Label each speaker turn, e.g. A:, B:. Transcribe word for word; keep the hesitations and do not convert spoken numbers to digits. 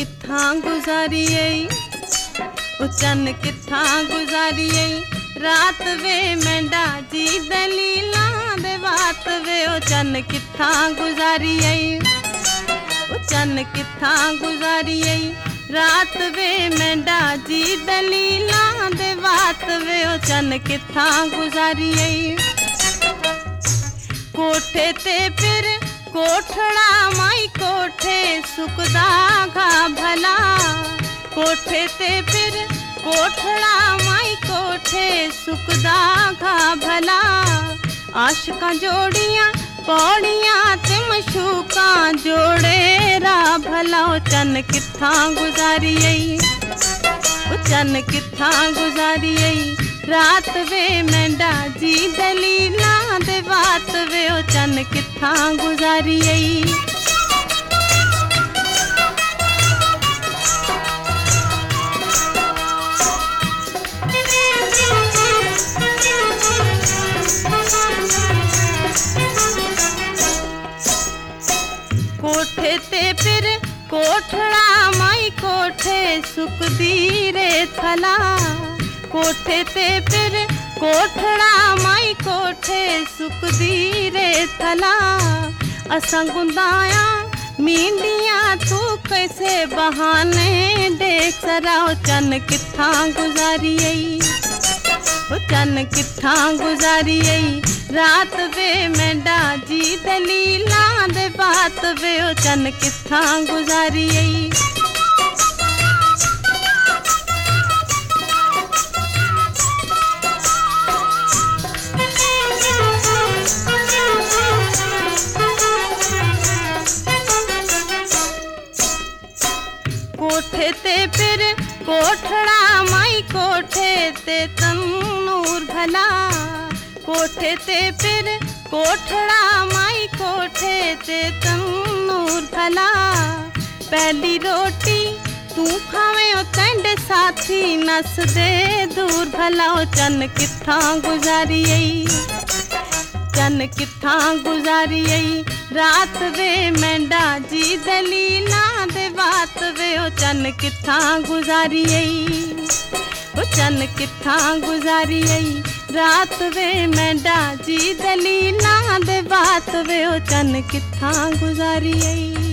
A: कित्थां गुजारिए ओ चन्न कित्थां गुजारिए रात वे मेंढा जी दलीला दे बात वे ओ चन्न कित्थां गुजारिए ओ चन्न कित्थां गुजारिए रात वे मेंढा जी दलीला दे बात वे ओ चन्न कित्थां गुजारिए कोठे ते फिर कोठड़ा माई कोठे सुकदा घा भला कोठे ते फिर कोठड़ा माई कोठे सुकदा घा भला आशिकां जोड़ियां पौड़ियां ते मशूकां जोड़े रा भला ओ चन्न कित्थां गुजारिए ओ चन्न कित्थां गुजारिए रात वे मेंढा जी दलीला दे बात वे ओ चन्न कित्थां गुजारिए कोठे ते फिर कोठड़ा माई कोठे सुकदी रे थला कोठे ते फिर कोठड़ा माई कोठे सुकदी रे थला असां गुंदाया मींडियां तू कैसे बहाने देख सरा ओ चन्न कित्थां गुजारिए ओ चन्न कित्थां गुजारिए रात वे मेंढा जी दलीला दे बात वे ओ चन्न कित्थां गुजारिए कोठे ते फिर कोठड़ा माई कोठे ते तन्नूर भला कोठे ते फिर कोठड़ा माई कोठे ते तन्नूर भला पहली रोटी तू खावे ओ तेंडे साथी नस दे दूर भला ओ चन्न कित्थां गुजारिए चन्न कित्थां गुजारिए रात वे मेंढा जी दलीला दे बात वे ओ चन्न कित्थां गुजारिए ओ चन्न कित्थां गुजारिए रात वे मेंढा जी दलीला दे बात वे ओ चन्न कित्थां गुजारिए।